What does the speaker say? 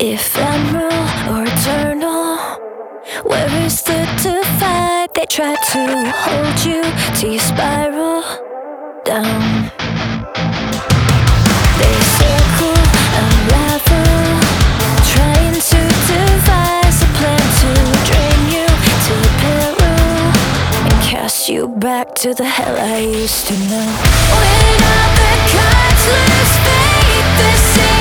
Ephemeral or eternal, where is the divide? They try to hold you till you spiral down. They circle, unravel, trying to devise a plan to drain you to the peril and cast you back to the hell I used to know. When other gods lose faith, this is